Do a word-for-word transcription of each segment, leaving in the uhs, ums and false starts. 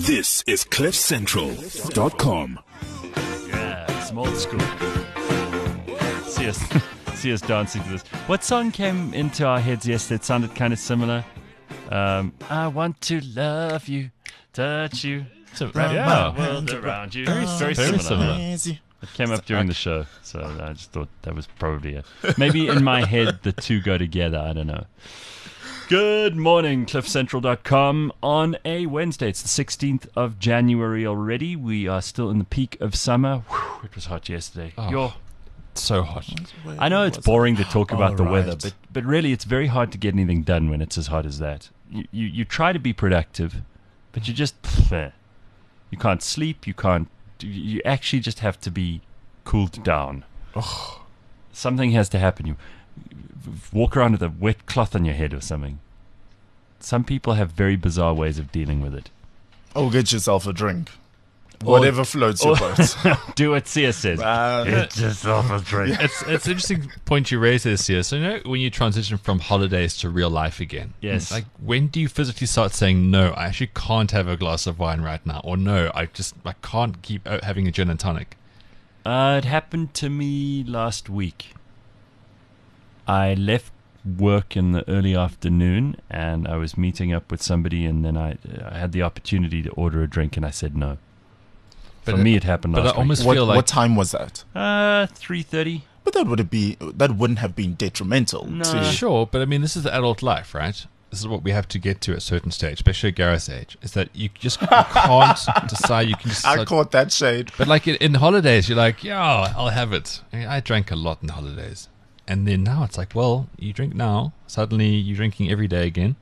This is cliff central dot com. Yeah, it's old school. See us, see us dancing to this. What song came into our heads yesterday? It sounded kind of similar. Um, I want to love you, touch you, So, wrap yeah. my world around you. Very, very very similar. similar. It came up during the show, so I just thought that was probably a... Maybe in my head the two go together, I don't know. Good morning, cliff central dot com on a Wednesday. It's the sixteenth of January already. We are still in the peak of summer. Whew, it was hot yesterday. Oh, You're, so hot. I know it's boring to talk about the All weather, right. but, but really it's very hard to get anything done when it's as hot as that. You, you, you try to be productive, but you just... Pff, you can't sleep, you can't... You actually just have to be cooled down. Oh. Something has to happen. You walk around with a wet cloth on your head or something. Some people have very bizarre ways of dealing with it. Or get yourself a drink. Or- Whatever floats your boat. Do what Sia says. Uh, Get yourself a drink. It's it's an interesting point you raise this here. So you know when you transition from holidays to real life again. Yes. Like when do you physically start saying no? I actually can't have a glass of wine right now, or no, I just I can't keep uh, having a gin and tonic. Uh, it happened to me last week. I left work in the early afternoon, and I was meeting up with somebody, and then I I had the opportunity to order a drink, and I said no. But For it- me, it happened but last I almost week. what, feel like what time was that? Uh, three thirty. But that would be that wouldn't have been detrimental No. to sure, but I mean this is adult life, right? This is what we have to get to at a certain stage, especially at Gareth's age, is that you just you can't decide. You can just I decide- caught that shade. But like in, in holidays, you're like, yeah, I'll have it. I, mean, I drank a lot in holidays. And then now it's like, well, you drink now. Suddenly you're drinking every day again.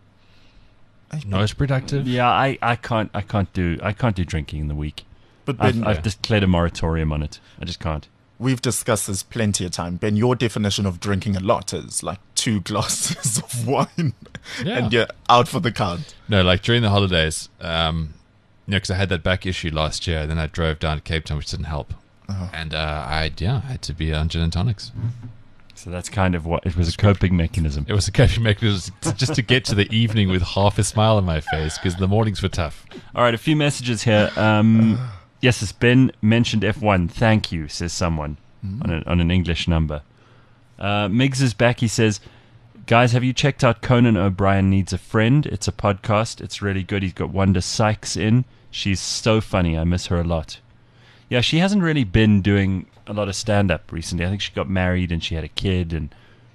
Not as productive. Yeah, I, I can't I can't do I can't do drinking in the week. But I've, Ben, I've declared a moratorium on it. I just can't. we've discussed this plenty of time. Ben, your definition of drinking a lot is like two glasses of wine Yeah. and you're out for the count. No, like during the holidays, um, you know, because I had that back issue last year. Then I drove down to Cape Town, which didn't help. Oh. And uh, I, yeah, I had to be on gin and tonics. So that's kind of what it was, a coping mechanism. It was a coping mechanism just to get to the evening with half a smile on my face because the mornings were tough. All right, a few messages here. Um, yes, it's Ben mentioned F one. Thank you, says someone on, a, on an English number. Uh, Miggs is back. He says, guys, have you checked out Conan O'Brien Needs a Friend? It's a podcast. It's really good. He's got Wanda Sykes in. She's so funny. I miss her a lot. Yeah, she hasn't really been doing a lot of stand-up recently. I think she got married and she had a kid and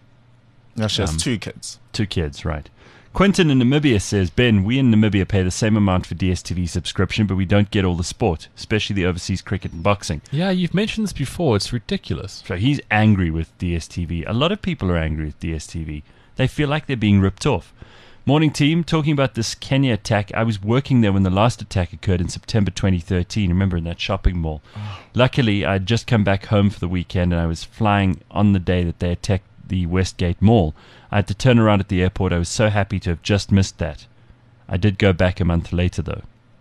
Now she has Um, two kids. two kids, right. Quentin in Namibia says, Ben, we in Namibia pay the same amount for D S T V subscription, but we don't get all the sport, especially the overseas cricket and boxing. Yeah, you've mentioned this before. It's ridiculous. So he's angry with D S T V. A lot of people are angry with D S T V. They feel like they're being ripped off. Morning team, talking about this Kenya attack. I was working there when the last attack occurred in September twenty thirteen. Remember, in that shopping mall. Luckily, I had just come back home for the weekend and I was flying on the day that they attacked the Westgate Mall. I had to turn around at the airport. I was so happy to have just missed that. I did go back a month later, though.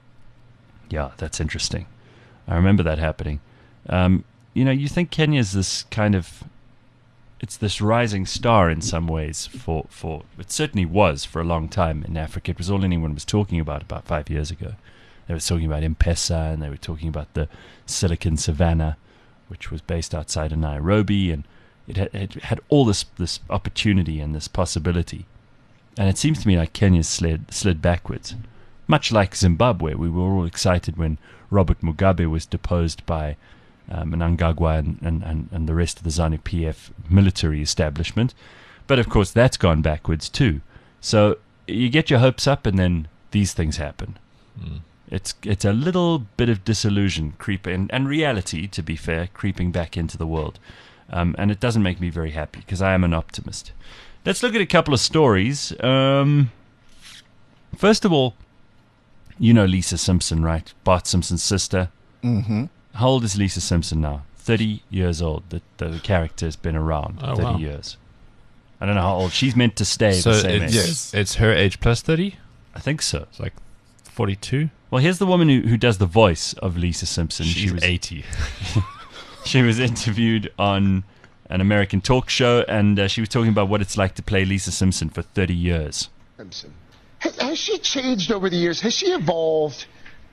Yeah, that's interesting. I remember that happening. Um, you know, you think Kenya's this kind of... It's this rising star in some ways for, for... It certainly was for a long time in Africa. It was all anyone was talking about about five years ago. They were talking about M-Pesa and they were talking about the Silicon Savannah, which was based outside of Nairobi, and it had, it had all this this opportunity and this possibility. And it seems to me like Kenya slid, slid backwards. Much like Zimbabwe, we were all excited when Robert Mugabe was deposed by um, Mnangagwa and, and, and, and the rest of the ZANU P F military establishment. But of course that's gone backwards too. So you get your hopes up and then these things happen. Mm. It's it's a little bit of disillusion creeping, and reality, to be fair, creeping back into the world. Um, and it doesn't make me very happy because I am an optimist. Let's look at a couple of stories. Um, first of all, you know Lisa Simpson, right? Bart Simpson's sister. Mm-hmm. How old is Lisa Simpson now? thirty years old. The, the character has been around Oh, thirty wow. years. I don't know how old. She's meant to stay So the same it's, age. Yes. it's her age plus thirty? I think so. It's like forty-two? Well, here's the woman who, who does the voice of Lisa Simpson. She's she was eighty. She was interviewed on an American talk show, and uh, she was talking about what it's like to play Lisa Simpson for thirty years. Simpson. Has, has she changed over the years? Has she evolved?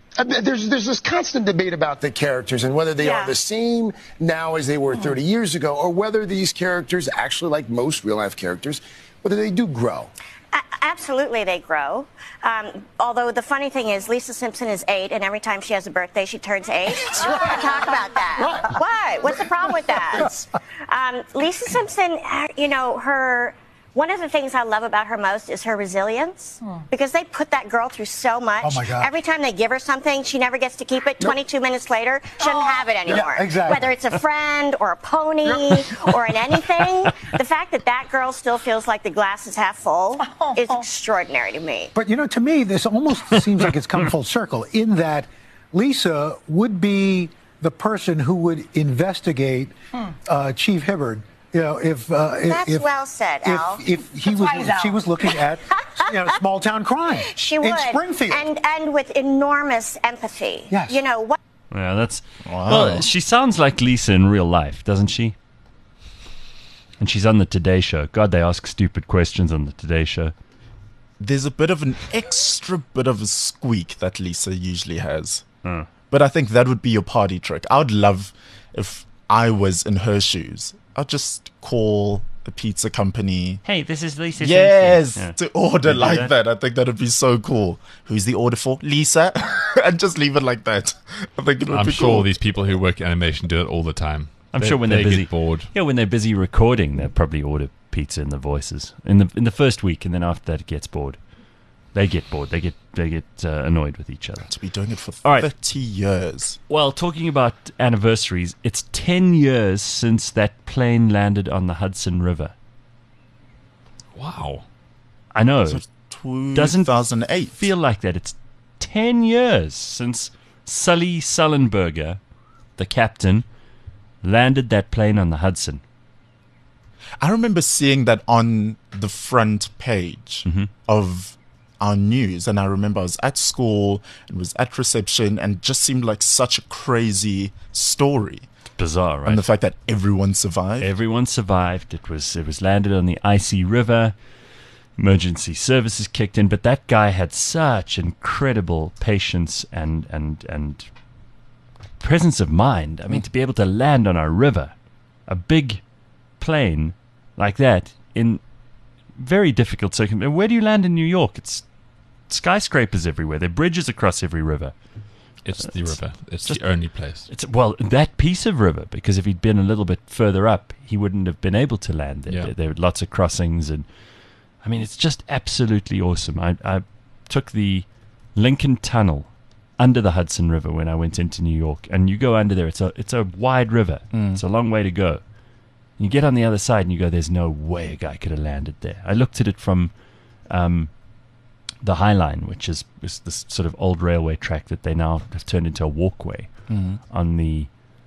Uh, There's there's this constant debate about the characters and whether they Yeah. are the same now as they were thirty years ago, or whether these characters, actually like most real life characters, whether they do grow. A- absolutely, they grow. Um, although the funny thing is, Lisa Simpson is eight, and every time she has a birthday, she turns eight. Talk about that. What? What's the problem with that? Um, Lisa Simpson, uh, you know, her. One of the things I love about her most is her resilience, because they put that girl through so much. Oh, my God. Every time they give her something, she never gets to keep it. twenty-two minutes later, she doesn't have it anymore. Yeah, exactly. Whether it's a friend or a pony or an anything, the fact that that girl still feels like the glass is half full is extraordinary to me. But, you know, to me, this almost seems like it's come full circle in that Lisa would be the person who would investigate uh, Chief Hibbard. You know, if uh, if- That's if, well said, if, Al. if he That's was, why he's if she out. was looking at, you know, small town crime She in would, Springfield. and and with enormous empathy. Yes. You know what? Yeah, that's Wow. well. She sounds like Lisa in real life, doesn't she? And she's on the Today Show. God, they ask stupid questions on the Today Show. There's a bit of an extra bit of a squeak that Lisa usually has. Uh. But I think that would be your party trick. I would love if I was in her shoes. I'd just call a pizza company. Hey, this is Lisa. Yes, Simpson. Yeah. to order You do like that? that. I think that would be so cool. Who's the order for? Lisa. And just leave it like that. I think it would I'm be sure cool. these people who work in animation do it all the time. I'm They- sure when they they're busy, get bored. Yeah, when they're busy recording, they'll probably order pizza in the voices in the in the first week, and then after that, it gets bored. They get bored. They get they get uh, annoyed with each other. to be doing it for All right. thirty years. Well, talking about anniversaries, it's ten years since that plane landed on the Hudson River. Wow. I know. So Doesn't two thousand eight. feel like that. It's ten years since Sully Sullenberger, the captain, landed that plane on the Hudson. I remember seeing that on the front page Mm-hmm. of our news, and I remember I was at school and was at reception, and just seemed like such a crazy story. Bizarre, right? And the fact that everyone survived. Everyone survived. It was it was landed on the icy river. Emergency services kicked in, but that guy had such incredible patience and and and presence of mind. I mean, to be able to land on a river, a big plane like that in very difficult circumstances. Where do you land in New York? It's skyscrapers everywhere. There are bridges across every river. It's the It's river. It's just- the only place. It's well that piece of river, because if he'd been a little bit further up, he wouldn't have been able to land there. Yeah. There, there were lots of crossings, and I mean, it's just absolutely awesome. I, I took the Lincoln Tunnel under the Hudson River when I went into New York, and you go under there. It's a it's a wide river. It's a long way to go. You get on the other side, and you go, "There's no way a guy could have landed there." I looked at it from um, the High Line, which is, is this sort of old railway track that they now have turned into a walkway on the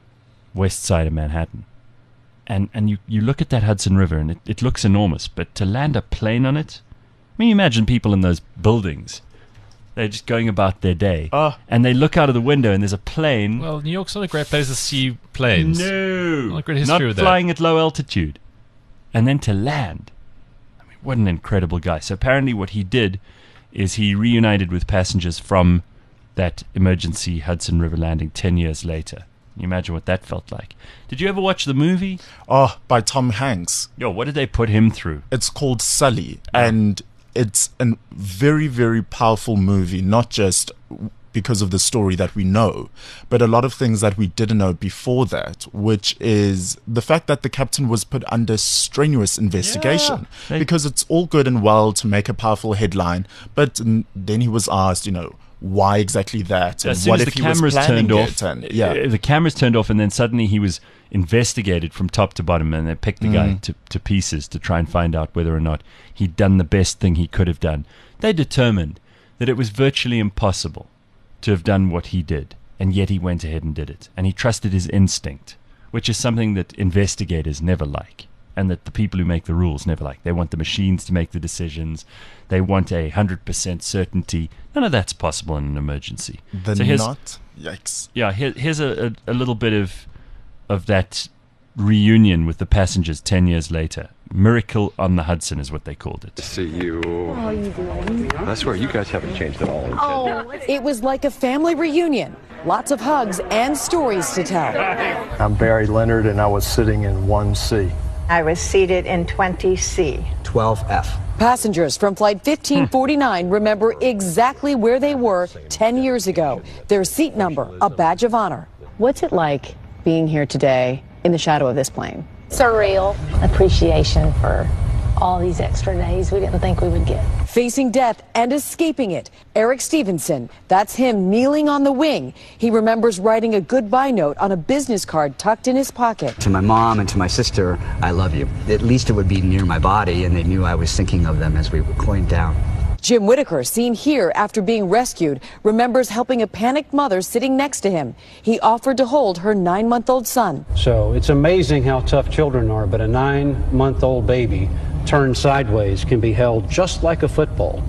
west side of Manhattan. And and you, you look at that Hudson River, and it, it looks enormous, but to land a plane on it, I mean, you imagine people in those buildings, they're just going about their day, Ah. and they look out of the window, and there's a plane. Well, New York's not a great place to see planes. No, Not a great history not with that. flying at low altitude, and then to land. I mean, what an incredible guy! So apparently, what he did is he reunited with passengers from that emergency Hudson River landing ten years later. Can you imagine what that felt like? Did you ever watch the movie? Oh, by Tom Hanks. Yo, what did they put him through? It's called Sully, and it's a very, very powerful movie, not just because of the story that we know, but a lot of things that we didn't know before that, which is the fact that the captain was put under strenuous investigation. They- Because it's all good and well to make a powerful headline, but n- then he was asked, you know, why exactly that? And As soon what as if the he was cameras planning turned it? off, And, yeah. uh, the cameras turned off, and then suddenly he was investigated from top to bottom, and they picked the guy to, to pieces to try and find out whether or not he'd done the best thing he could have done. They determined that it was virtually impossible to have done what he did, and yet he went ahead and did it. And he trusted his instinct, which is something that investigators never like, and that the people who make the rules never like. They want the machines to make the decisions. They want a one hundred percent certainty. None of that's possible in an emergency. The So here's- not. Yikes. yeah, here, here's a, a, a little bit of of that reunion with the passengers ten years later. Miracle on the Hudson is what they called it. See you. How are you doing? I swear, you guys haven't changed at all. Oh, it was like a family reunion. Lots of hugs and stories to tell. I'm Barry Leonard, and I was sitting in one C. I was seated in twenty C. twelve F. Passengers from Flight fifteen forty-nine remember exactly where they were ten years ago. Their seat number, a badge of honor. What's it like being here today in the shadow of this plane? Surreal. Appreciation for all these extra days we didn't think we would get. Facing death and escaping it, Eric Stevenson. That's him kneeling on the wing. He remembers writing a goodbye note on a business card tucked in his pocket. To my mom and to my sister, I love you. At least it would be near my body, and they knew I was thinking of them as we were going down. Jim Whitaker, seen here after being rescued, remembers helping a panicked mother sitting next to him. He offered to hold her nine-month-old son. So it's amazing how tough children are, but a nine-month-old baby turned sideways can be held just like a football.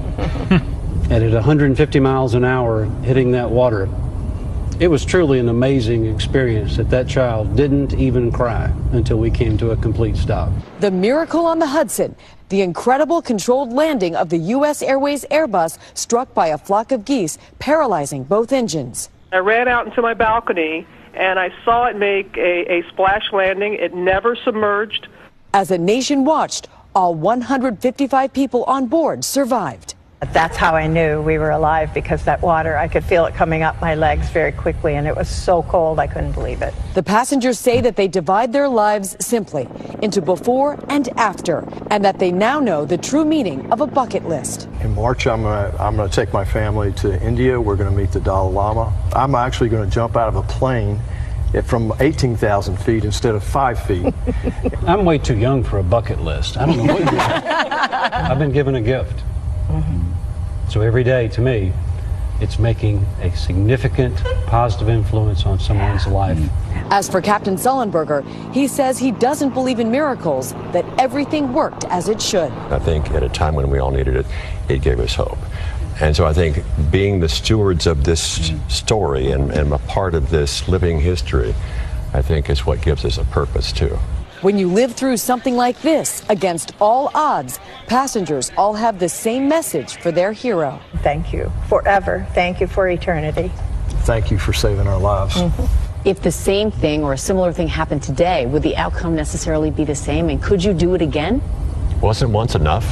And at one hundred fifty miles an hour hitting that water, it was truly an amazing experience that that child didn't even cry until we came to a complete stop. The Miracle on the Hudson, the incredible controlled landing of the U S Airways Airbus struck by a flock of geese, paralyzing both engines. I ran out into my balcony and I saw it make a, a splash landing. It never submerged. As a nation watched, all one hundred fifty-five people on board survived. That's how I knew we were alive, because that water, I could feel it coming up my legs very quickly, and it was so cold I couldn't believe it. The passengers say that they divide their lives simply into before and after, and that they now know the true meaning of a bucket list. In March, I'm gonna, I'm gonna take my family to India. We're gonna meet the Dalai Lama. I'm actually gonna jump out of a plane from eighteen thousand feet instead of five feet. I'm way too young for a bucket list. I don't know what you I've been given a gift. Mm-hmm. So every day, to me, it's making a significant positive influence on someone's life. As for Captain Sullenberger, he says he doesn't believe in miracles, that everything worked as it should. I think at a time when we all needed it, it gave us hope. And so I think being the stewards of this story and, and a part of this living history, I think is what gives us a purpose too. When you live through something like this, against all odds, passengers all have the same message for their hero. Thank you forever. Thank you for eternity. Thank you for saving our lives. Mm-hmm. If the same thing or a similar thing happened today, would the outcome necessarily be the same? And could you do it again? Wasn't once enough?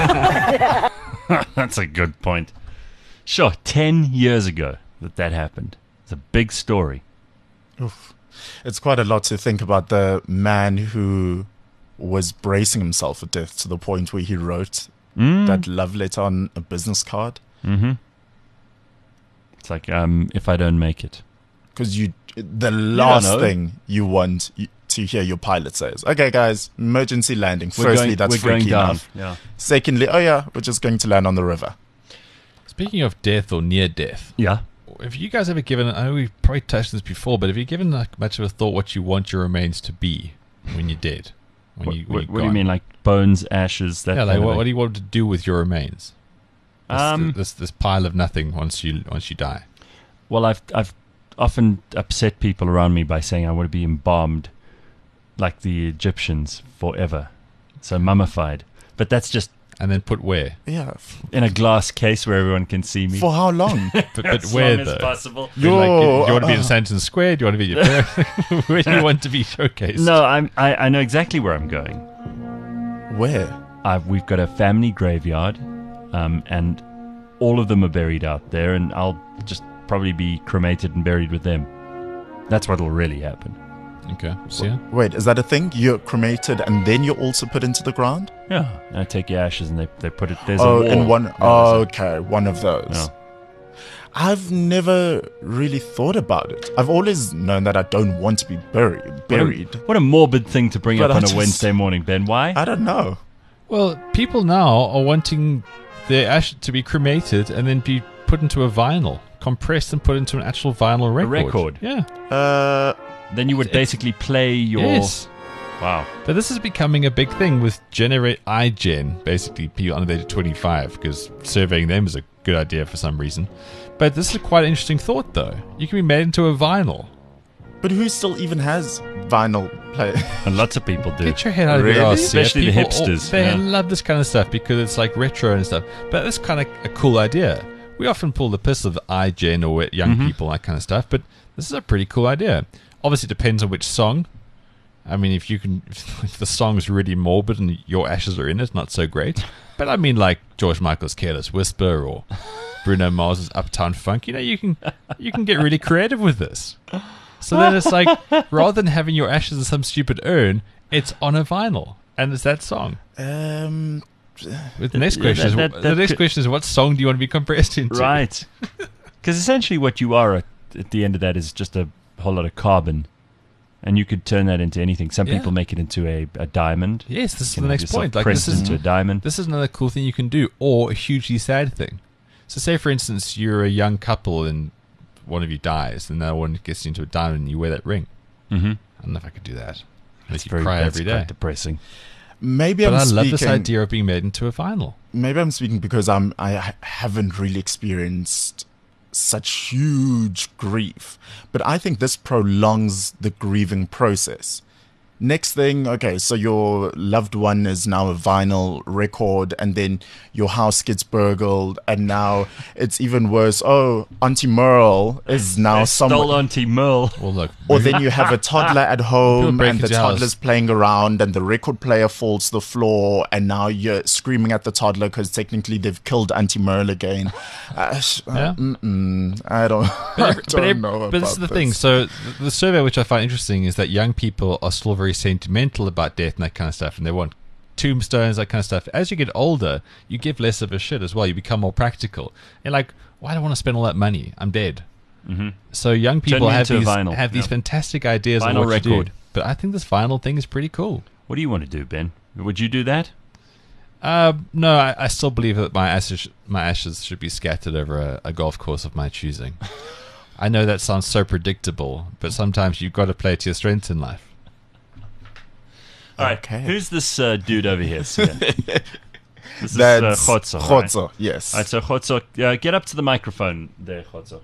That's a good point. Sure, ten years ago that that happened. It's a big story. Oof. It's quite a lot to think about. The man who was bracing himself for death to the point where he wrote mm. that love letter on a business card. Mm-hmm. It's like, um, if I don't make it. Because you, the last thing you want to hear your pilot says, okay, guys, emergency landing. We're Firstly, going, that's we're freaky going enough. down. Yeah. Secondly, oh yeah, we're just going to land on the river. Speaking of death or near death. Yeah. Have you guys ever given, I know we've probably touched this before, but have you given like much of a thought what you want your remains to be when you're dead? When what you, when what, you're what do you mean, like bones, ashes, that Yeah, kind like of what, thing? what do you want to do with your remains? This, Um, this, this pile of nothing once you once you die. Well, I've I've often upset people around me by saying I want to be embalmed like the Egyptians forever. So mummified. But that's just... And then put where? Yeah. In a glass case where everyone can see me. For how long? But, but as where, long though? as possible. I mean, like, do, do you want to be in uh, Sandton Square? Do you want to be your parents? Where do you want to be showcased? No, I'm, I, I know exactly where I'm going. Where? I've, we've got a family graveyard, um, and all of them are buried out there, and I'll just probably be cremated and buried with them. That's what'll really happen. Okay. So, yeah. Wait, is that a thing? You're cremated and then you're also put into the ground? Yeah. And I take your ashes and they, they put it... There's oh, a wall. in one. Yeah, Oh, there's okay. One of those. Yeah. I've never really thought about it. I've always known that I don't want to be buried. Buried. What a, what a morbid thing to bring But up I on just- a Wednesday morning, Ben. Why? I don't know. Well, people now are wanting their ash to be cremated and then be put into a vinyl, compressed and put into an actual vinyl record. A record? Yeah. Uh, then you would basically play your... Yes. Wow. But this is becoming a big thing with generate iGen, basically people under the age of twenty-five, because surveying them is a good idea for some reason. But this is quite an interesting thought, though. You can be made into a vinyl. But who still even has vinyl player. And lots of people do. Get your head out of Really? your ass. Especially the People- hipsters, They yeah. love this kind of stuff because it's like retro and stuff. But it's kind of a cool idea. We often pull the piss of iGen or young Mhm. people, that kind of stuff. But this is a pretty cool idea. Obviously, it depends on which song. I mean, if you can, if the song's really morbid and your ashes are in it, not so great. But I mean, like George Michael's "Careless Whisper" or Bruno Mars's "Uptown Funk." You know, you can you can get really creative with this. So then it's like, rather than having your ashes in some stupid urn, it's on a vinyl, and it's that song. Um, With the next Yeah, question, that- is, that- the that next could- question is, what song do you want to be compressed into? Right. Because essentially what you are at, at the end of that is just a whole lot of carbon. And you could turn that into anything. Some Yeah. people make it into a, a diamond. Yes, this is You the know, next yourself point. Like pressed this is into a diamond. This is another cool thing you can do, or a hugely sad thing. So, say for instance, you're a young couple and one of you dies, and the other one gets into a diamond, and you wear that ring. Mm-hmm. I don't know if I could do that. That's Makes you very- cry that's every quite day. depressing. Maybe But I'm I love speaking, this idea of being made into a vinyl. Maybe I'm speaking because I'm I ha- haven't really experienced such huge grief, but I think this prolongs the grieving process. Next thing, okay, so your loved one is now a vinyl record, and then your house gets burgled, and now it's even worse. Oh, Auntie Merle is now They someone. stole Auntie Merle. Well, look, Or then you have a toddler at home, break and the into your house. toddler's playing around, and the record player falls to the floor, and now you're screaming at the toddler because technically they've killed Auntie Merle again. Uh, sh- uh, Yeah. mm-mm, I don't, I But, don't ev- know but about this is the this. thing. So th- the survey, which I find interesting, is that young people are still very sentimental about death and that kind of stuff, and they want tombstones, that kind of stuff. As you get older, you give less of a shit as well. You become more practical. You're like, why do I want to spend all that money? I'm dead. Mhm. So young Turn people me have into a these vinyl. have these Yeah. fantastic ideas Vinyl of what to record. do. But I think this vinyl thing is pretty cool. What do you want to do, Ben? Would you do that? Uh, no, I, I still believe that my ashes, my ashes should be scattered over a, a golf course of my choosing. I know that sounds so predictable, but sometimes you've got to play to your strengths in life. All right. Okay. Who's this uh, dude over here? Sia? This That's is uh, Khotso. Khotso, right? yes. All right, so Khotso, uh, get up to the microphone there, Khotso.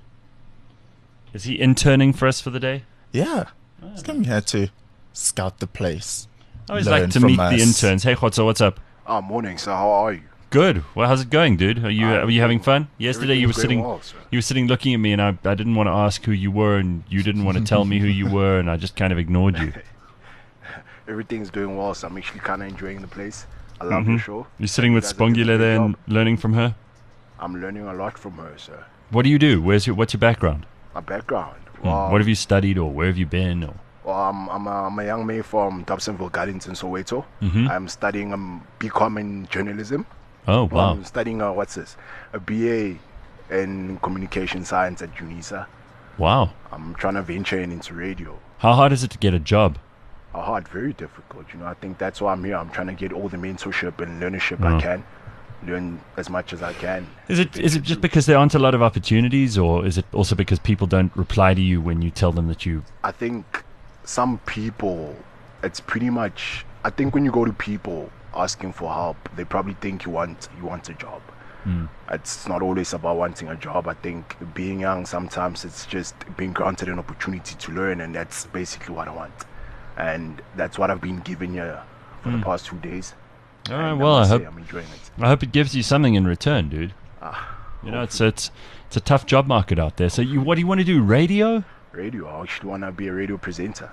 Is he interning for us for the day? Yeah, he's coming here to scout the place. I always learn like to from meet us. the interns. Hey, Khotso, what's up? Oh, morning. So how are you? Good. Well, how's it going, dude? Are you Uh, are you having fun? Yesterday you were everything's sitting going well, sir. you were sitting looking at me, and I I didn't want to ask who you were, and you didn't want to tell me who you were, and I just kind of ignored you. Everything's doing well, so I'm actually kind of enjoying the place. I love Mhm. your show. You're sitting with You guys are doing a Spongula great there and job. learning from her. I'm learning a lot from her, sir. What do you do? Where's your what's your background? My background. Hmm. Well, What have you studied, or where have you been? Or well, I'm, I'm, a, I'm a young man from Dobsonville Gardens in Soweto. Mhm. I'm studying um, B Com in journalism. Oh, wow. I'm studying, uh, what's this? A B A in communication science at UNISA. wow, I'm trying to venture in into radio. how hard is it to get a job? Uh, hard, very difficult. You know, I think that's why I'm here. I'm trying to get all the mentorship and learnership Oh. I can, learn as much as I can. Is it is it just because there aren't a lot of opportunities, or is it also because people don't reply to you when you tell them that you? I think some people, it's pretty much. I think when you go to people asking for help, they probably think you want you want a job. Hmm. It's not always about wanting a job. I think being young, sometimes it's just being granted an opportunity to learn, and that's basically what I want. And that's what I've been given here for Hmm. the past two days. All right, And well, I must say hope I'm enjoying it. I hope it gives you something in return, dude. Ah, You know, it's it's it's a tough job market out there. So you what do you want to do? Radio? Radio. I actually want to be a radio presenter.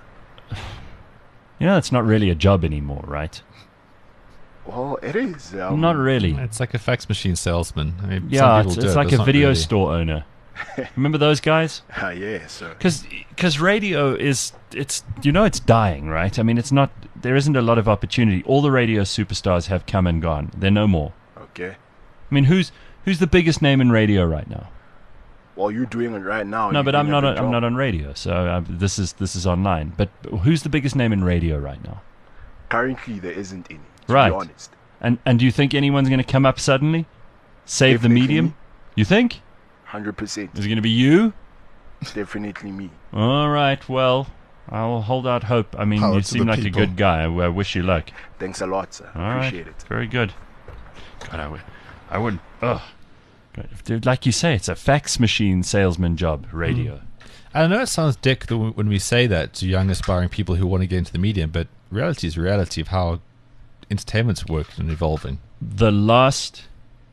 You know, it's not really a job anymore, right? Well, it is. Um, Not really. It's like a fax machine salesman. I mean, Yeah, some it's, people do it's it, like but a not video really. store owner. Remember those guys? Ah, yeah, sir. Because radio is it's you know it's dying, right? I mean, it's not there isn't a lot of opportunity. All the radio superstars have come and gone. They're no more. Okay. I mean, who's who's the biggest name in radio right now? Well, you're doing it right now. No, You're but I'm doing a not. good On, I'm job. not on radio, so uh, this is this is online. But who's the biggest name in radio right now? Currently, there isn't any. To Right. be honest. And and do you think anyone's going to come up suddenly, save Definitely the medium? me. You think? Hundred percent. Is it going to be you? Definitely me. All right. Well, I'll hold out hope. I mean, Power you to seem the like a people. good guy. I, I wish you luck. Thanks a lot, sir. All right. Appreciate it. Very good. God, I would. I would. Ugh. Like you say, it's a fax machine salesman job, radio. Mm. I know it sounds dick when we say that to young aspiring people who want to get into the medium, but reality is reality of how entertainment's worked and evolving. The last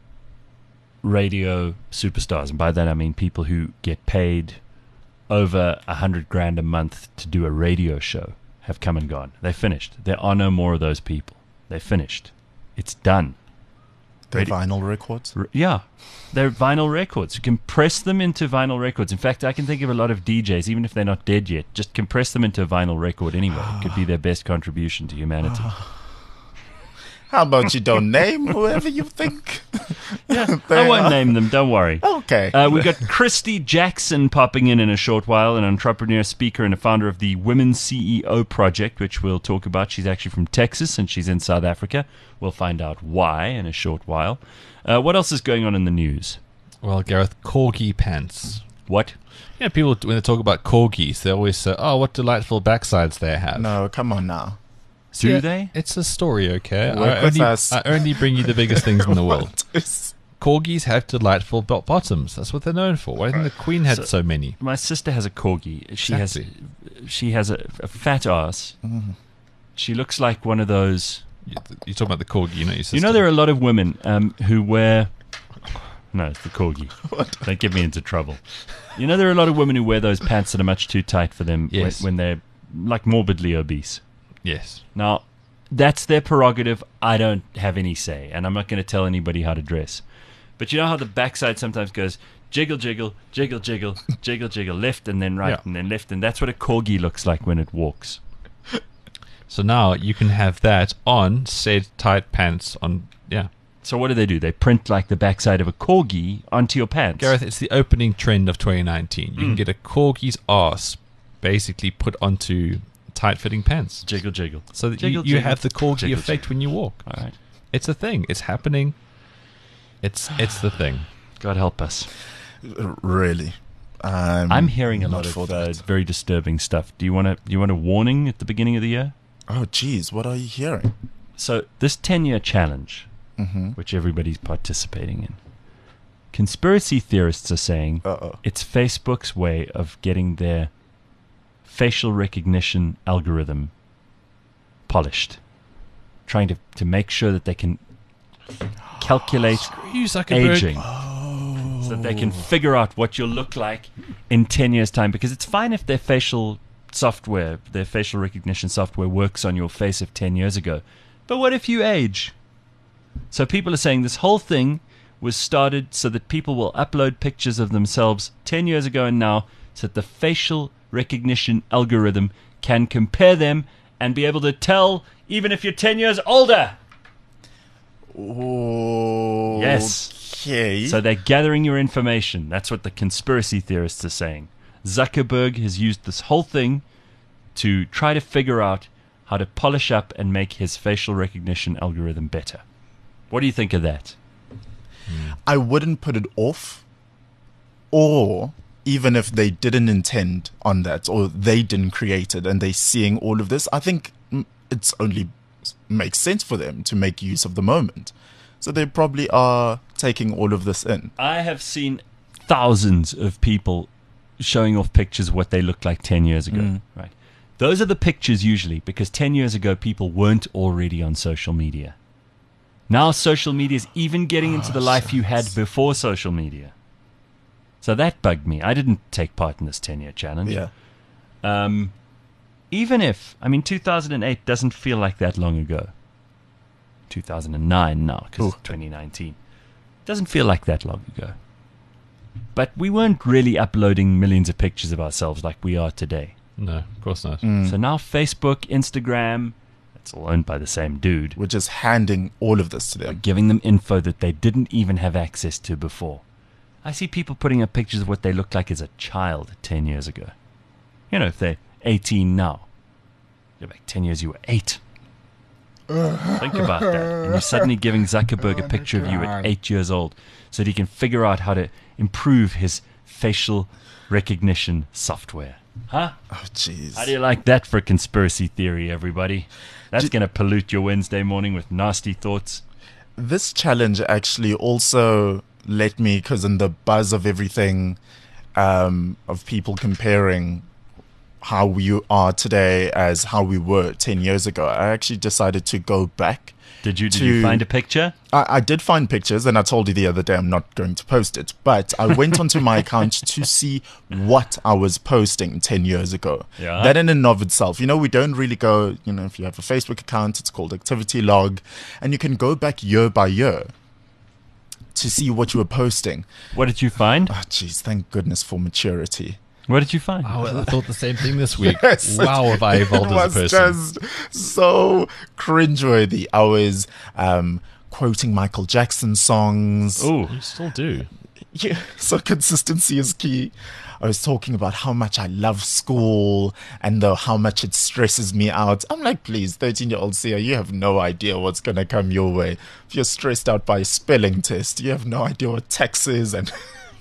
radio superstars, and by that I mean people who get paid over a hundred grand a month to do a radio show, have come and gone. They finished. There are no more of those people. They finished. It's done. They're vinyl records? R- yeah. They're vinyl records. You compress them into vinyl records. In fact, I can think of a lot of D Js, even if they're not dead yet, just compress them into a vinyl record anyway. It could be their best contribution to humanity. How about you don't name whoever you think? Yeah, I won't name them, don't worry. Okay. Uh, we've got Christy Jackson popping in in a short while, an entrepreneur, speaker, and a founder of the Women's C E O Project, which we'll talk about. She's actually from Texas, and she's in South Africa. We'll find out why in a short while. Uh, what else is going on in the news? Well, Gareth, corgi pants. What? Yeah, people, when they talk about corgis, they always say, oh, what delightful backsides they have. No, come on now. Do Yeah, they? It's a story, okay? Work I with only, us. I only bring you the biggest things in the world. What is- Corgis have delightful bot- bottoms. That's what they're known for. Why didn't the Queen had So- so, many? My sister has a corgi. She Exactly. has she has a, a fat ass. Mm. She looks like one of those. You- You're talking about the corgi, not your sister. You know, there are a lot of women um, who wear. No, it's the corgi. Don't get me into trouble. You know, there are a lot of women who wear those pants that are much too tight for them Yes. when, when they're like morbidly obese. Yes. Now, that's their prerogative. I don't have any say, and I'm not going to tell anybody how to dress. But you know how the backside sometimes goes jiggle, jiggle, jiggle, jiggle, jiggle, jiggle, left and then right Yeah. and then left, and that's what a corgi looks like when it walks. So now you can have that on said tight pants on, yeah. So what do they do? They print like the backside of a corgi onto your pants. Gareth, it's the opening trend of twenty nineteen. You Mm. can get a corgi's ass basically put onto tight-fitting pants. Jiggle, jiggle. So that Jiggle, you, you jiggle. have the corgi Jiggle, effect jiggle. when you walk. All right. It's a thing. It's happening. It's it's the thing. God help us. Really? I'm, I'm hearing a not lot for of uh, that. very disturbing stuff. Do you want to? Do you want a warning at the beginning of the year? Oh, geez, what are you hearing? So this ten-year challenge, Mhm. which everybody's participating in, conspiracy theorists are saying Uh-oh. it's Facebook's way of getting their facial recognition algorithm polished, trying to, to make sure that they can calculate you, Zuckerberg. aging, so that they can figure out what you'll look like in ten years' time. Because it's fine if their facial software, their facial recognition software works on your face of ten years ago. But what if you age? So people are saying this whole thing was started so that people will upload pictures of themselves ten years ago and now, so that the facial recognition algorithm can compare them and be able to tell even if you're ten years older. Oh, Yes. Okay. So they're gathering your information. That's what the conspiracy theorists are saying. Zuckerberg has used this whole thing to try to figure out how to polish up and make his facial recognition algorithm better. What do you think of that? I wouldn't put it off, or even if they didn't intend on that, or they didn't create it and they're seeing all of this, I think mm, it's only makes sense for them to make use of the moment. So they probably are taking all of this in. I have seen thousands of people showing off pictures of what they looked like ten years ago. Mm. Right. Those are the pictures usually because ten years ago people weren't already on social media. Now social media is even getting into the life you had before social media. So that bugged me. I didn't take part in this ten-year challenge. Yeah. Um, even if, I mean, two thousand eight doesn't feel like that long ago. two thousand nine now, because it's twenty nineteen. Doesn't feel like that long ago. But we weren't really uploading millions of pictures of ourselves like we are today. No, of course not. So now Facebook, Instagram, it's all owned by the same dude. We're just handing all of this to them. Giving them info that they didn't even have access to before. I see people putting up pictures of what they looked like as a child ten years ago. You know, if they're eighteen now. You're like, ten years you were eight. Think about that. And you're suddenly giving Zuckerberg a picture of you at eight years old so that he can figure out how to improve his facial recognition software. Huh? Oh, jeez. How do you like that for conspiracy theory, everybody? That's going to pollute your Wednesday morning with nasty thoughts. This challenge actually also let me, because in the buzz of everything, um, of people comparing how we are today as how we were ten years ago, I actually decided to go back. Did you, did to, you find a picture? I, I did find pictures, and I told you the other day I'm not going to post it. But I went onto my account to see what I was posting ten years ago. Yeah. That in and of itself, you know, we don't really go, you know, if you have a Facebook account, it's called Activity Log, and you can go back year by year to see what you were posting. What did you find? Oh, jeez, thank goodness for maturity. What did you find? Oh, I thought the same thing this week. Yes, wow, have I evolved as a person. It was just so cringeworthy. I was um, quoting Michael Jackson songs. Oh, you still do. Yeah, so consistency is key. I was talking about how much I love school and the, how much it stresses me out. I'm like, please, thirteen-year-old Sia, you have no idea what's going to come your way. If you're stressed out by a spelling test, you have no idea what taxes and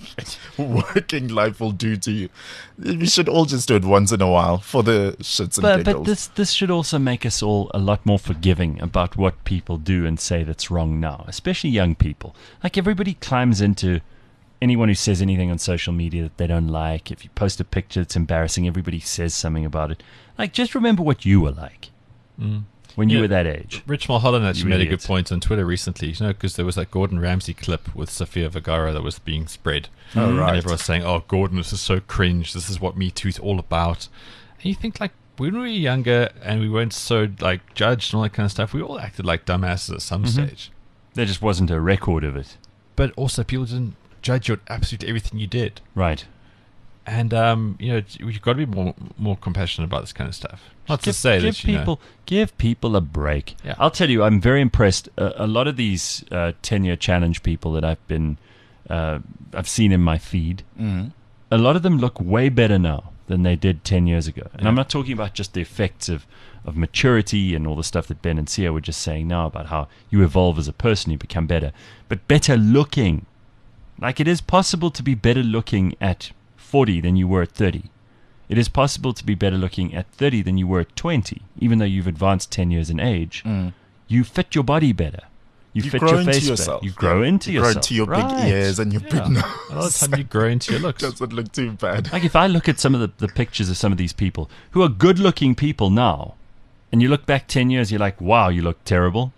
working life will do to you. We should all just do it once in a while for the shits and But, giggles. but this this should also make us all a lot more forgiving about what people do and say that's wrong now, especially young people. Like, everybody climbs into anyone who says anything on social media that they don't like. If you post a picture that's embarrassing, everybody says something about it. Like, just remember what you were like Mm. when you Yeah, were that age. Rich Mulholland actually You made a idiot. good point on Twitter recently, you know, because there was that Gordon Ramsay clip with Sofia Vergara that was being spread. Oh, And right. everyone was saying, oh, Gordon, this is so cringe. This is what Me Too's all about. And you think, like, when we were younger and we weren't so, like, judged and all that kind of stuff, we all acted like dumbasses at some Mhm. stage. There just wasn't a record of it. But also, people didn't judge you on absolutely everything you did. Right. And, um, you know, you've got to be more more compassionate about this kind of stuff. Not give, to say give that, you know, people give people a break. Yeah. I'll tell you, I'm very impressed. Uh, a lot of these uh, ten-year challenge people that I've been, uh, I've seen in my feed, Mhm. a lot of them look way better now than they did ten years ago. And Yeah. I'm not talking about just the effects of, of maturity and all the stuff that Ben and Sia were just saying now about how you evolve as a person, you become better, but better looking. Like, it is possible to be better looking at forty than you were at thirty. It is possible to be better looking at thirty than you were at twenty, even though you've advanced ten years in age. Mm. You fit your body better. You, You fit grow your into face yourself. better. You grow Yeah. into You grow yourself. into your big Right. ears and your Yeah. big nose. a lot of the time you grow into your looks. Doesn't look too bad. Like, if I look at some of the, the pictures of some of these people who are good-looking people now, and you look back ten years, you're like, wow, you look terrible.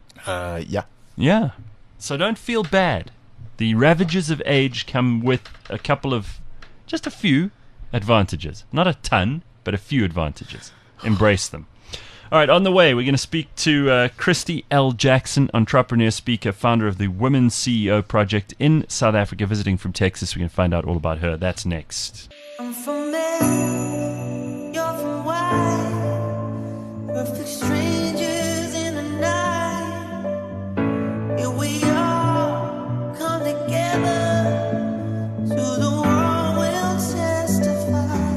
Uh, yeah. Yeah. So don't feel bad. The ravages of age come with a couple of, just a few advantages. Not a ton, but a few advantages. Embrace them. All right, on the way, we're going to speak to uh, Christy L. Jackson, entrepreneur, speaker, founder of the Women's C E O Project in South Africa, visiting from Texas. We're going to find out all about her. That's next. I'm from Maine, you're from Why? Perfect strangers in the night. Here we are, come together, so the world will testify.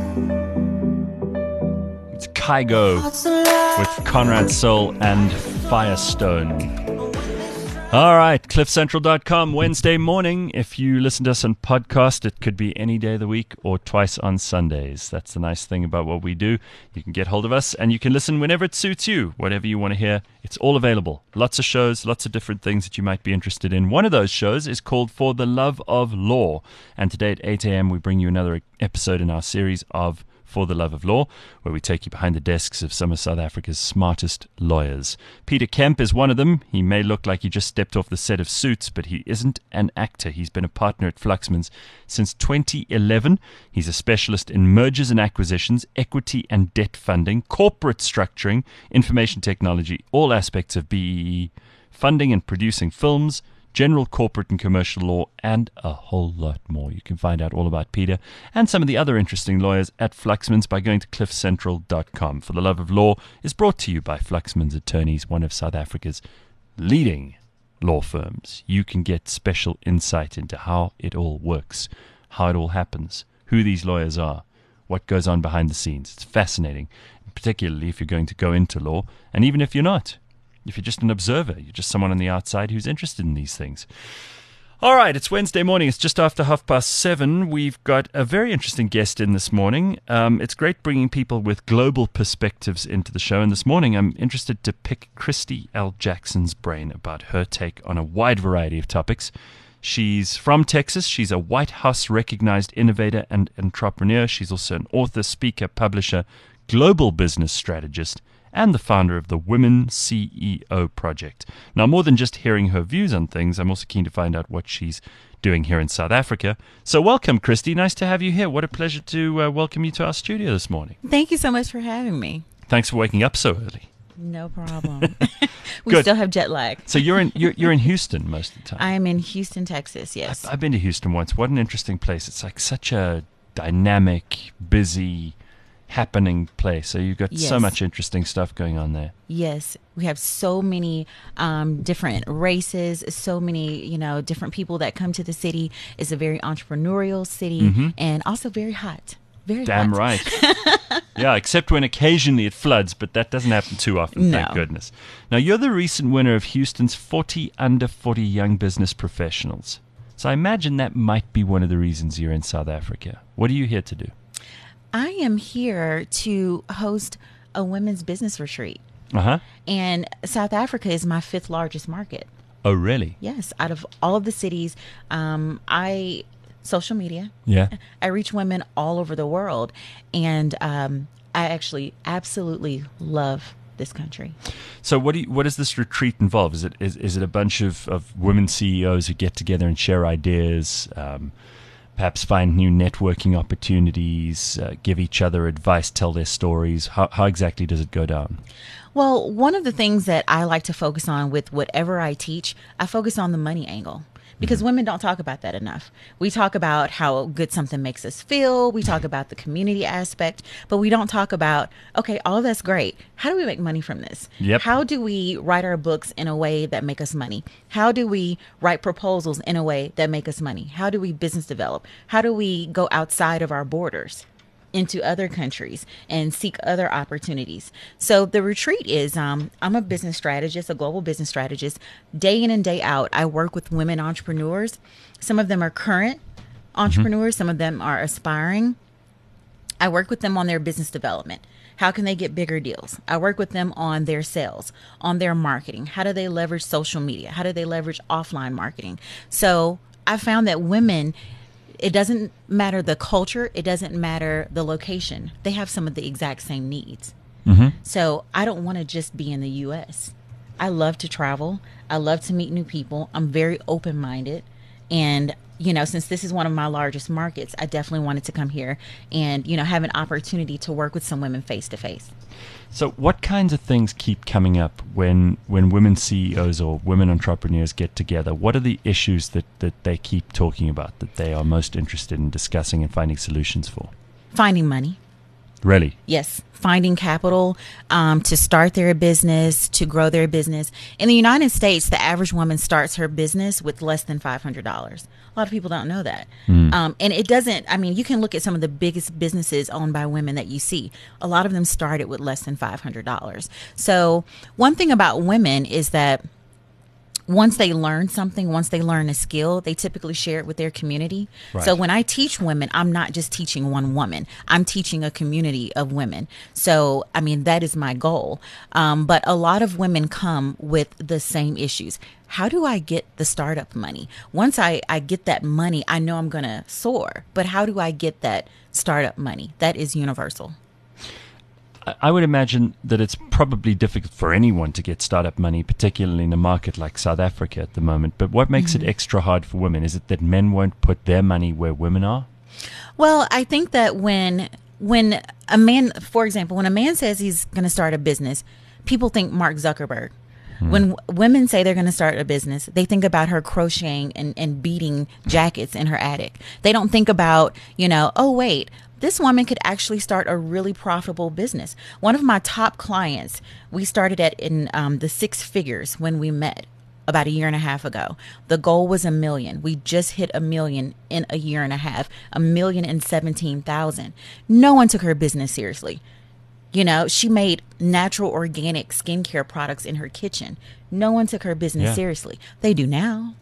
It's Kygo with Conrad Soul and Firestone. All right, cliff central dot com, Wednesday morning. If you listen to us on podcast, it could be any day of the week or twice on Sundays. That's the nice thing about what we do. You can get hold of us and you can listen whenever it suits you, whatever you want to hear. It's all available. Lots of shows, lots of different things that you might be interested in. One of those shows is called For the Love of Law. And today at eight a.m. we bring you another episode in our series of For the Love of Law, where we take you behind the desks of some of South Africa's smartest lawyers. Peter Kemp is one of them. He may look like he just stepped off the set of Suits, but he isn't an actor. He's been a partner at Fluxman's since twenty eleven. He's a specialist in mergers and acquisitions, equity and debt funding, corporate structuring, information technology, all aspects of B E E, funding and producing films, general corporate and commercial law, and a whole lot more. You can find out all about Peter and some of the other interesting lawyers at Fluxman's by going to cliff central dot com. For the Love of Law is brought to you by Fluxman's Attorneys, one of South Africa's leading law firms. You can get special insight into how it all works, how it all happens, who these lawyers are, what goes on behind the scenes. It's fascinating, particularly if you're going to go into law, and even if you're not. If you're just an observer, you're just someone on the outside who's interested in these things. All right, it's Wednesday morning. It's just after half past seven. We've got a very interesting guest in this morning. Um, it's great bringing people with global perspectives into the show. And this morning, I'm interested to pick Christy L. Jackson's brain about her take on a wide variety of topics. She's from Texas. She's a White House recognized innovator and entrepreneur. She's also an author, speaker, publisher, global business strategist, and the founder of the Women C E O Project. Now, more than just hearing her views on things, I'm also keen to find out what she's doing here in South Africa. So welcome, Christy. Nice to have you here. What a pleasure to uh, welcome you to our studio this morning. Thank you so much for having me. Thanks for waking up so early. No problem. we Good. still have jet lag. So you're in you're, you're in Houston most of the time. I am in Houston, Texas, yes. I've, I've been to Houston once. What an interesting place. It's like such a dynamic, busy, happening place. So you've got Yes. so much interesting stuff going on there. Yes, we have so many um, different races, so many, you know, different people that come to the city. It's a very entrepreneurial city Mhm. and also very hot. Very Damn hot. right. Yeah, except when occasionally it floods, but that doesn't happen too often, thank No. goodness. Now, you're the recent winner of Houston's forty under forty Young Business Professionals. So I imagine that might be one of the reasons you're in South Africa. What are you here to do? I am here to host a women's business retreat. Uh-huh. And South Africa is my fifth largest market. Oh, really? Yes, out of all of the cities, um, I social media. Yeah. I reach women all over the world, and um, I actually absolutely love this country. So what do you, what does this retreat involve? Is it is, is it a bunch of, of women C E Os who get together and share ideas, um, perhaps find new networking opportunities, uh, give each other advice, tell their stories? How, how exactly does it go down? Well, one of the things that I like to focus on with whatever I teach, I focus on the money angle. Because women don't talk about that enough. We talk about how good something makes us feel. We talk about the community aspect, but we don't talk about, okay, all that's great. How do we make money from this? Yep. How do we write our books in a way that make us money? How do we write proposals in a way that make us money? How do we business develop? How do we go outside of our borders into other countries and seek other opportunities? So the retreat is, um, I'm a business strategist, a global business strategist. Day in and day out, I work with women entrepreneurs. Some of them are current entrepreneurs. Some of them are aspiring. I work with them on their business development. How can they get bigger deals? I work with them on their sales, on their marketing. How do they leverage social media? How do they leverage offline marketing? So I found that women, it doesn't matter the culture. It doesn't matter the location. They have some of the exact same needs. Mm-hmm. So I don't want to just be in the U S. I love to travel. I love to meet new people. I'm very open-minded. And, you know, since this is one of my largest markets, I definitely wanted to come here and, you know, have an opportunity to work with some women face-to-face. So what kinds of things keep coming up when when women C E Os or women entrepreneurs get together? What are the issues that, that they keep talking about, that they are most interested in discussing and finding solutions for? Finding money. Really? Yes. Finding capital um, to start their business, to grow their business. In the United States, the average woman starts her business with less than five hundred dollars. A lot of people don't know that. Mm. Um, and it doesn't, I mean, you can look at some of the biggest businesses owned by women that you see. A lot of them started with less than five hundred dollars. So one thing about women is that once they learn something, once they learn a skill, they typically share it with their community. Right. So when I teach women, I'm not just teaching one woman. I'm teaching a community of women. So, I mean, that is my goal. Um, but a lot of women come with the same issues. How do I get the startup money? Once I, I get that money, I know I'm going to soar. But how do I get that startup money? That is universal. I would imagine that it's probably difficult for anyone to get startup money, particularly in a market like South Africa at the moment. But what makes Mm-hmm. it extra hard for women? Is it that men won't put their money where women are? Well, I think that when when a man, for example, when a man says he's going to start a business, people think Mark Zuckerberg. Hmm. When w- women say they're going to start a business, they think about her crocheting and, and beating jackets in her attic. They don't think about, you know, oh, wait, this woman could actually start a really profitable business. One of my top clients, we started at in um, the six figures when we met about a year and a half ago. The goal was a million. We just hit a million in a year and a half, a million and seventeen thousand. No one took her business seriously. You know, she made natural organic skincare products in her kitchen. No one took her business Yeah. seriously. They do now.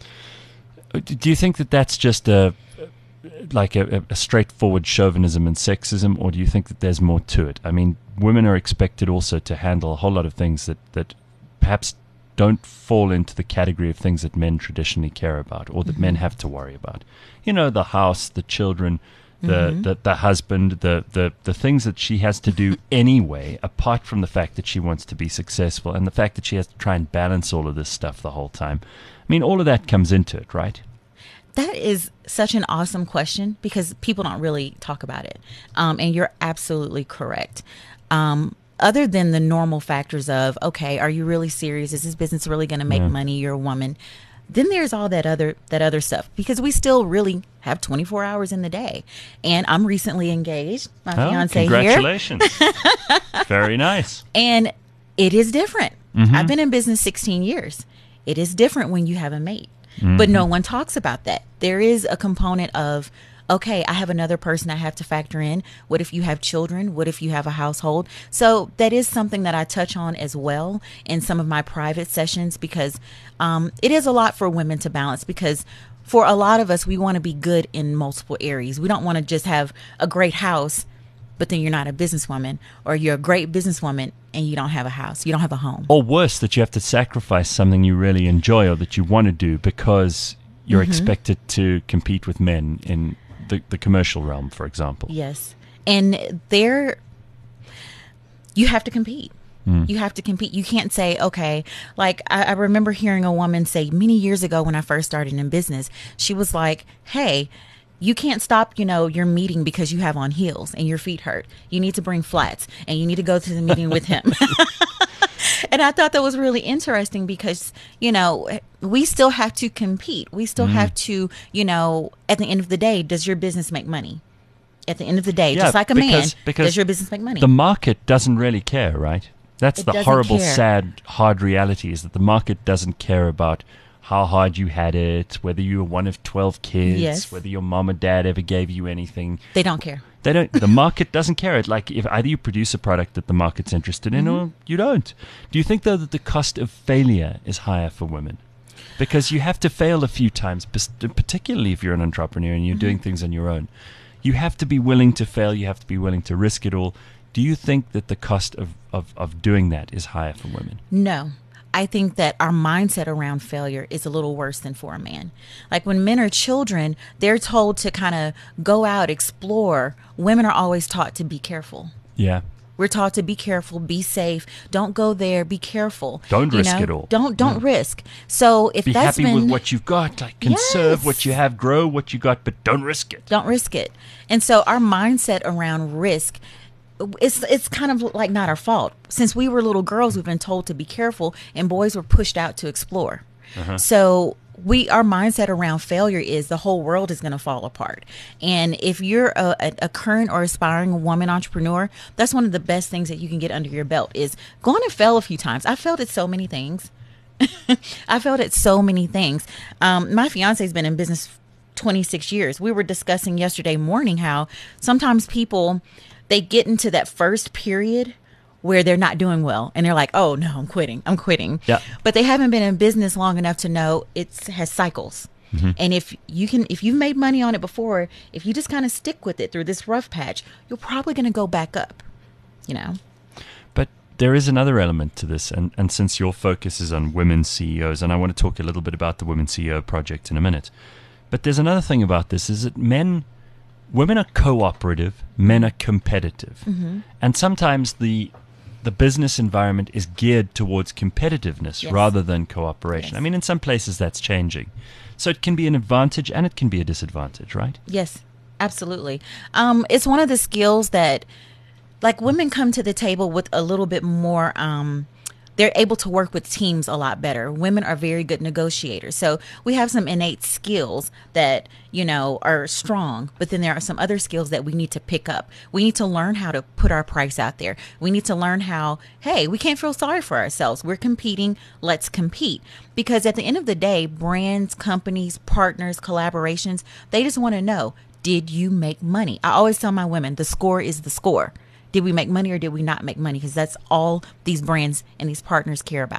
Do you think that that's just a like a, a straightforward chauvinism and sexism, or do you think that there's more to it? I mean, women are expected also to handle a whole lot of things that, that perhaps don't fall into the category of things that men traditionally care about or that Mm-hmm. men have to worry about. You know, the house, the children, the, Mhm. the, the husband, the, the, the things that she has to do anyway, apart from the fact that she wants to be successful and the fact that she has to try and balance all of this stuff the whole time. I mean, all of that comes into it, right? That is such an awesome question because people don't really talk about it. Um, and you're absolutely correct. Um, other than the normal factors of, okay, are you really serious? Is this business really going to make Yeah. money? You're a woman. Then there's all that other that other stuff because we still really have twenty-four hours in the day. And I'm recently engaged. My Oh, fiance here. congratulations. Very nice. And it is different. Mhm. I've been in business sixteen years. It is different when you have a mate. But no one talks about that. There is a component of, okay, I have another person I have to factor in. What if you have children? What if you have a household? So that is something that I touch on as well in some of my private sessions because um, it is a lot for women to balance because for a lot of us, we want to be good in multiple areas. We don't want to just have a great house, but then you're not a businesswoman, or you're a great businesswoman and you don't have a house, you don't have a home. Or worse, that you have to sacrifice something you really enjoy or that you want to do because you're Mhm. expected to compete with men in the, the commercial realm, for example. Yes. And there, you have to compete. Mm. You have to compete. You can't say, okay, like I, I remember hearing a woman say many years ago when I first started in business, she was like, hey, you can't stop, you know, your meeting because you have on heels and your feet hurt. You need to bring flats and you need to go to the meeting with him. And I thought that was really interesting because, you know, we still have to compete. We still Mhm. have to, you know, at the end of the day, does your business make money? At the end of the day, Yeah, just like a because- man, because does your business make money? The market doesn't really care, right? That's It the doesn't horrible, care. sad, hard reality is that the market doesn't care about how hard you had it, whether you were one of twelve kids, Yes. whether your mom or dad ever gave you anything. They don't care. They don't. The market doesn't care. It like if either you produce a product that the market's interested in, Mhm. or you don't. Do you think though that the cost of failure is higher for women? Because you have to fail a few times, pers- particularly if you're an entrepreneur and you're doing things on your own. You have to be willing to fail. You have to be willing to risk it all. Do you think that the cost of, of, of doing that is higher for women? No. I think that our mindset around failure is a little worse than for a man. Like when men are children, they're told to kind of go out, explore. Women are always taught to be careful. Yeah. We're taught to be careful, be safe, don't go there, be careful. Don't You risk know? it all. Don't don't Yeah. risk. So if Be that's happy been, with what you've got. Like conserve Yes. what you have, grow what you got, but don't risk it. Don't risk it. And so our mindset around risk, it's it's kind of like not our fault. Since we were little girls, we've been told to be careful, and boys were pushed out to explore. Uh-huh. So we our mindset around failure is the whole world is going to fall apart. And if you're a, a, a current or aspiring woman entrepreneur, that's one of the best things that you can get under your belt is go on and fail a few times. I failed at so many things. I failed at so many things. Um, my fiance has been in business twenty-six years. We were discussing yesterday morning how sometimes people, they get into that first period where they're not doing well and they're like, oh no, I'm quitting. I'm quitting. Yeah. But they haven't been in business long enough to know it has cycles. Mhm. And if you can, if you've made money on it before, if you just kind of stick with it through this rough patch, you're probably going to go back up, you know? But there is another element to this, and, and since your focus is on women C E Os, and I want to talk a little bit about the Women C E O project in a minute, but there's another thing about this, is that men, women are cooperative, men are competitive. Mhm. And sometimes the the business environment is geared towards competitiveness Yes. rather than cooperation. I mean, in some places that's changing. So it can be an advantage and it can be a disadvantage, right? Yes, absolutely. Um, it's one of the skills that, like, women come to the table with a little bit more. Um, they're able to work with teams a lot better. Women are very good negotiators, so we have some innate skills that you know are strong. But then there are some other skills that we need to pick up. We need to learn how to put our price out there. We need to learn how. Hey, we can't feel sorry for ourselves. We're competing. Let's compete. Because at the end of the day, brands, companies, partners, collaborations, they just want to know, did you make money? I always tell my women, the score is the score. Did we make money or did we not make money? Because that's all these brands and these partners care about.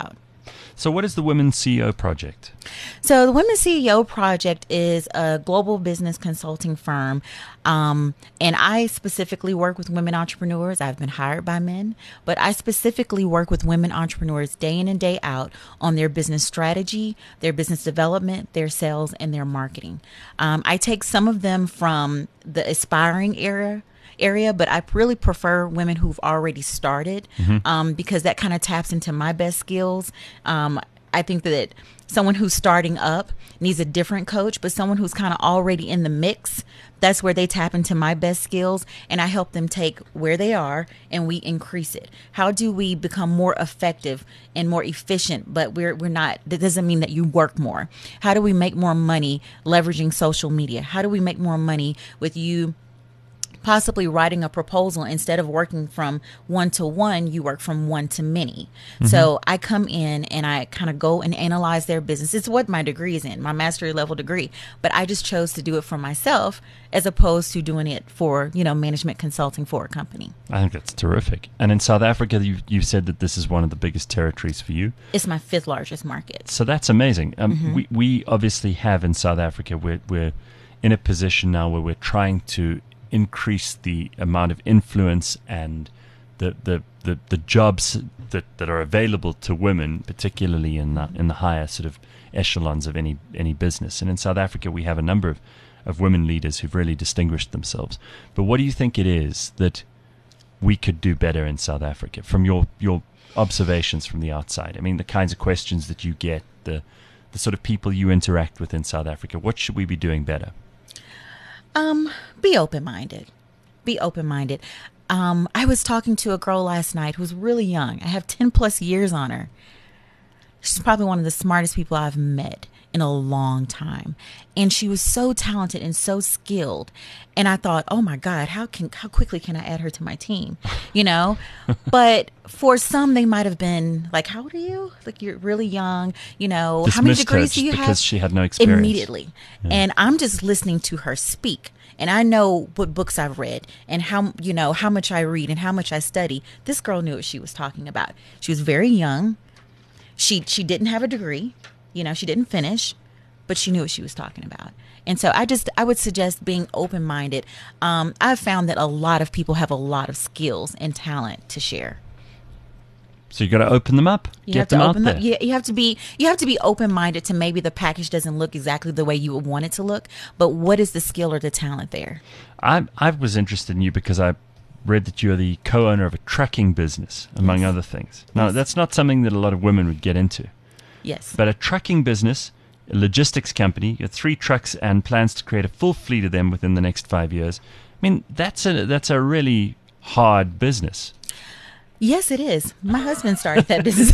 So what is the Women's C E O Project? So the Women's C E O Project is a global business consulting firm. Um, and I specifically work with women entrepreneurs. I've been hired by men, but I specifically work with women entrepreneurs day in and day out on their business strategy, their business development, their sales, and their marketing. Um, I take some of them from the aspiring era area, but I really prefer women who've already started, Mhm. um, because that kind of taps into my best skills. Um, I think that someone who's starting up needs a different coach, but someone who's kind of already in the mix, that's where they tap into my best skills, and I help them take where they are and we increase it. How do we become more effective and more efficient, but we're we're not, that doesn't mean that you work more. How do we make more money leveraging social media? How do we make more money with you possibly writing a proposal? Instead of working from one to one, you work from one to many. Mhm. So I come in and I kind of go and analyze their business. It's what my degree is in, my mastery level degree. But I just chose to do it for myself as opposed to doing it for, you know, management consulting for a company. I think that's terrific. And in South Africa, you you said that this is one of the biggest territories for you. It's my fifth largest market. So that's amazing. Um, Mhm. we, we obviously have in South Africa, we're, we're in a position now where we're trying to increase the amount of influence and the the, the, the jobs that, that are available to women, particularly in the, in the higher sort of echelons of any any business. And in South Africa, we have a number of, of women leaders who've really distinguished themselves. But what do you think it is that we could do better in South Africa from your, your observations from the outside? I mean, the kinds of questions that you get, the the sort of people you interact with in South Africa. What should we be doing better? Um, be open-minded. Be open-minded. Um, I was talking to a girl last night who's really young. I have ten plus years on her. She's probably one of the smartest people I've met in a long time. And she was so talented and so skilled. And I thought, oh my God, how can how quickly can I add her to my team? You know? But for some, they might have been like, how old are you? Like, you're really young. You know, how many Dismissed her degrees do you just have? because she had no experience. Immediately. Yeah. And I'm just listening to her speak. And I know what books I've read and how, you know, how much I read and how much I study. This girl knew what she was talking about. She was very young. She she didn't have a degree. You know, she didn't finish, but she knew what she was talking about. And so I just, I would suggest being open-minded. Um, I've found that a lot of people have a lot of skills and talent to share. So you got to open them up, You get have to them out open there. them. You, you have to be you have to be open-minded to maybe the package doesn't look exactly the way you would want it to look, but what is the skill or the talent there? I I was interested in you because I read that you're the co-owner of a trucking business, among Yes. other things. Now, that's not something that a lot of women would get into. Yes. But a trucking business, a logistics company, you got three trucks and plans to create a full fleet of them within the next five years. I mean, that's a that's a really hard business. Yes, it is. My husband started that business.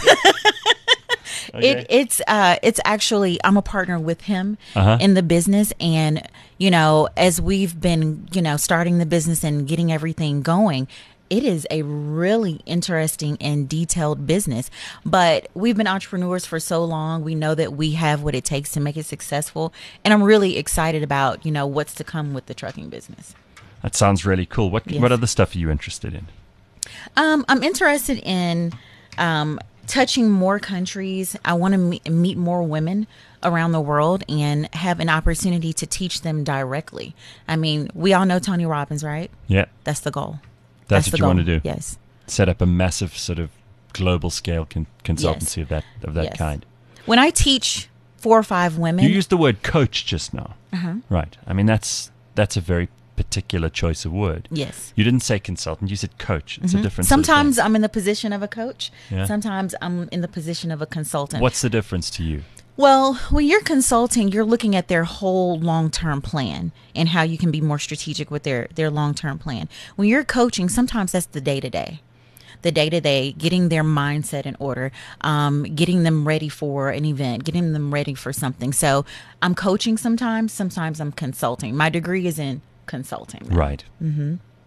Okay. It it's uh it's actually I'm a partner with him Uh-huh. in the business, and you know, as we've been, you know, starting the business and getting everything going, it is a really interesting and detailed business. But we've been entrepreneurs for so long, we know that we have what it takes to make it successful, and I'm really excited about, you know, what's to come with the trucking business. That sounds really cool. What Yes. what other stuff are you interested in? Um, I'm interested in um, touching more countries. I want to me- meet more women around the world and have an opportunity to teach them directly. I mean, we all know Tony Robbins, right? Yeah. That's the goal. That's, the what you want to goal. do. Yes. Set up a massive sort of global scale con- consultancy of that of that Yes. kind. When I teach four or five women, You used the word coach just now. Uh-huh. Right. I mean, that's that's a very particular choice of word. Yes. You didn't say consultant. You said coach. It's a Mhm. different sort of Sometimes I'm in the position of a coach. Yeah. Sometimes I'm in the position of a thing. consultant. What's the difference to you? Well, when you're consulting, you're looking at their whole long-term plan and how you can be more strategic with their, their long-term plan. When you're coaching, sometimes that's the day-to-day. The day-to-day, getting their mindset in order, um, getting them ready for an event, getting them ready for something. So I'm coaching sometimes, sometimes I'm consulting. My degree is in consulting. Right. Mm-hmm.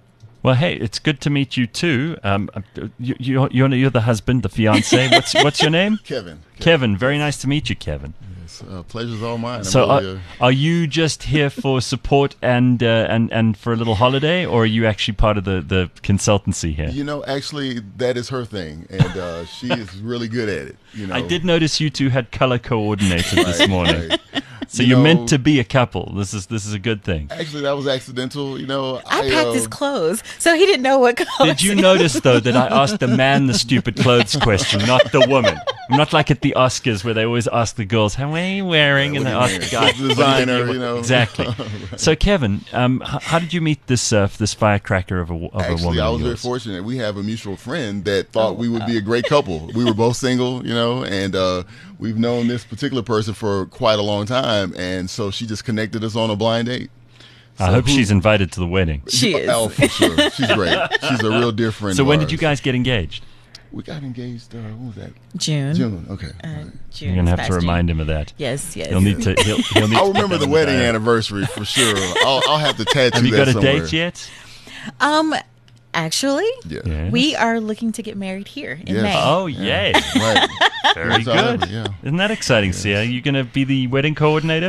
Well, hey, it's good to meet you too. Um, you, you're, you're you're the husband, the fiance. What's what's your name? Kevin. Kevin. Very nice to meet you, Kevin. Yes, uh, pleasure's all mine. I'm So, really, are, uh, are you just here for support and uh, and and for a little holiday, or are you actually part of the, the consultancy here? you know, actually, that is her thing, and uh, she is really good at it. You know, I did notice you two had color coordinated this Right, morning. right. So You you're know- meant to be a couple. This is this is a good thing. Actually, that was accidental. You know, I packed uh, his clothes, so he didn't know what color. Did you notice though that I asked the man the stupid clothes question, not the woman? I'm not like at the Oscars where they always ask the girls, "How are you wearing?" and they what are ask you the guy, wearing? The designer, "What do you know. Exactly. Right. So Kevin, um, h- how did you meet this uh, this firecracker of a of a Actually, woman? I of was very yours? fortunate. We have a mutual friend that thought we would be a great couple. We were both single, you know, and uh, we've known this particular person for quite a long time, and so she just connected us on a blind date. I So hope who- she's invited to the wedding. She is. Oh, for sure. She's great. She's a real dear friend. So of when ours. did you guys get engaged? We got engaged. Uh, when was that? June. June. Okay. Uh, June. You're gonna have this to past remind June. him of that. Yes, yes. He'll need to. He'll, he'll need I'll to put remember that the in wedding diary. anniversary for sure. I'll, I'll have to tattoo Have you that got a somewhere. date yet? Um, actually, Yeah. Yes. we are looking to get married here in Yes. May. Oh, yay! Right. Very That's all good. I- yeah. Isn't that exciting, Sia? Are you going to be the wedding coordinator?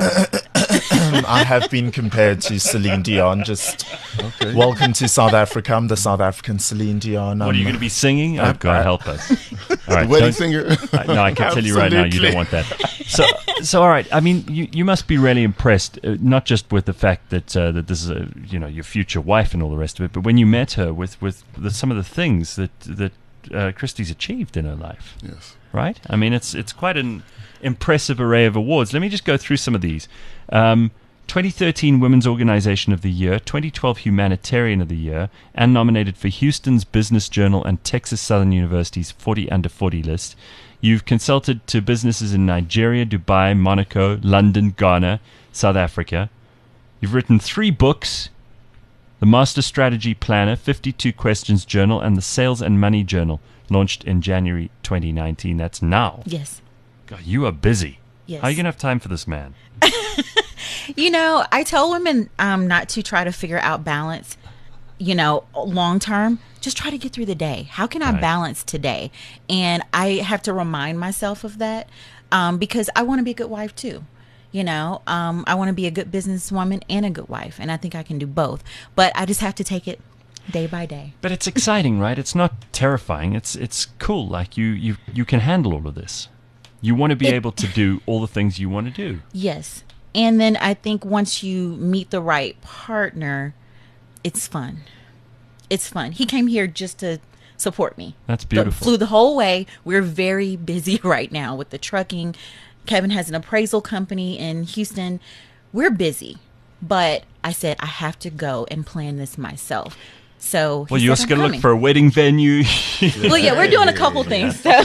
I have been compared to Celine Dion. Just Okay. welcome to South Africa. I'm the South African Celine Dion. What are you going to be singing? Oh, Uh, God, uh, help us! All right, The wedding don't- singer. I- no, I can tell you right now, you don't want that. So, so all right. I mean, you, you must be really impressed, uh, not just with the fact that uh, that this is a, you know, your future wife and all the rest of it, but when you met her, with with the, some of the things that that uh, Christie's achieved in her life. Yes. Right? I mean, it's it's quite an impressive array of awards. Let me just go through some of these. Um, twenty thirteen Women's Organization of the Year, twenty twelve Humanitarian of the Year, and nominated for Houston's Business Journal and Texas Southern University's forty under forty list. You've consulted to businesses in Nigeria, Dubai, Monaco, London, Ghana, South Africa. You've written three books: the Master Strategy Planner, fifty-two Questions Journal, and the Sales and Money Journal, launched in January twenty nineteen. That's now. Yes. God, you are busy. Yes. How are you going to have time for this man? You know, I tell women um, not to try to figure out balance, you know, long term. Just try to get through the day. How can I Right. balance today? And I have to remind myself of that um, because I want to be a good wife too. You know, um, I want to be a good businesswoman and a good wife. And I think I can do both. But I just have to take it day by day. But it's exciting, right? It's not terrifying. It's it's cool. Like you you you can handle all of this. You want to be It- able to do all the things you want to do. Yes. And then I think once you meet the right partner, it's fun. It's fun. He came here just to support me. That's The- beautiful. flew the whole way. We're very busy right now with the trucking. Kevin has an appraisal company in Houston. We're busy. But I said, I have to go and plan this myself. So, he Well, you're said, just "I'm going to look coming." for a wedding venue. Well, yeah, we're doing a couple things. So.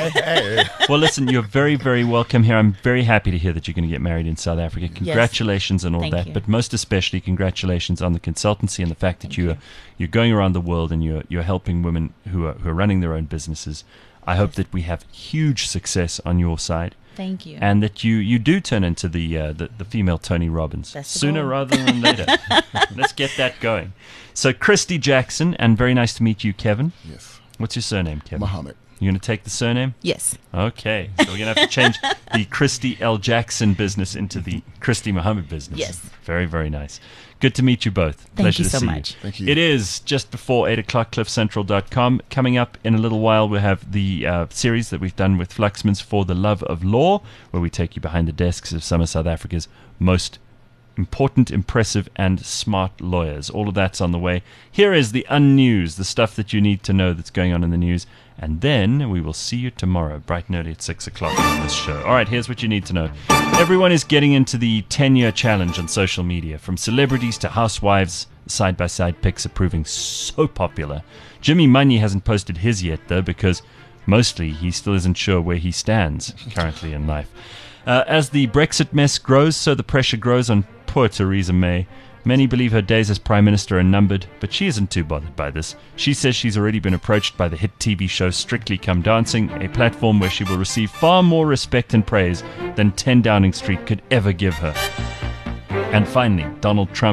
Well, listen, you're very, very welcome here. I'm very happy to hear that you're going to get married in South Africa. Congratulations on all Thank that, you. but most especially, congratulations on the consultancy and the fact that you are you're going around the world and you're you're helping women who are who are running their own businesses. I hope that we have huge success on your side. Thank you. And that you, you do turn into the, uh, the the female Tony Robbins That's the sooner goal. rather than later. Let's get that going. So, Christy Jackson, and very nice to meet you, Kevin. Yes. What's your surname, Kevin? Muhammad. You're going to take the surname? Yes. Okay. So we're going to have to change the Christy L. Jackson business into the Christy Muhammad business. Yes. Very, very nice. Good to meet you both. Thank Pleasure you to so see much. you. Thank you. It is just before eight o'clock, cliff central dot com. Coming up in a little while, we'll have the uh, series that we've done with Fluxman's For the Love of Law, where we take you behind the desks of some of South Africa's most important, impressive, and smart lawyers. All of that's on the way. Here is the unnews, the stuff that you need to know that's going on in the news. And then we will see you tomorrow, bright and early at six o'clock on this show. All right, here's what you need to know. Everyone is getting into the ten-year challenge on social media. From celebrities to housewives, side-by-side pics are proving so popular. Jimmy Munye hasn't posted his yet, though, because mostly he still isn't sure where he stands currently in life. Uh, as the Brexit mess grows, so the pressure grows on poor Theresa May. Many believe her days as Prime Minister are numbered, but she isn't too bothered by this. She says she's already been approached by the hit T V show Strictly Come Dancing, a platform where she will receive far more respect and praise than ten Downing Street could ever give her. And finally, Donald Trump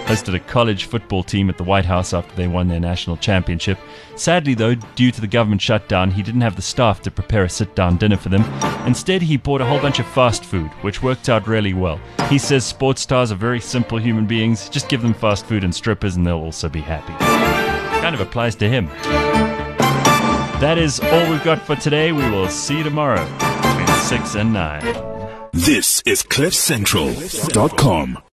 hosted a college football team at the White House after they won their national championship. Sadly, though, due to the government shutdown, he didn't have the staff to prepare a sit-down dinner for them. Instead, he bought a whole bunch of fast food, which worked out really well. He says sports stars are very simple human beings. Just give them fast food and strippers and they'll also be happy. Kind of applies to him. That is all we've got for today. We will see you tomorrow between six and nine. This is cliff central dot com.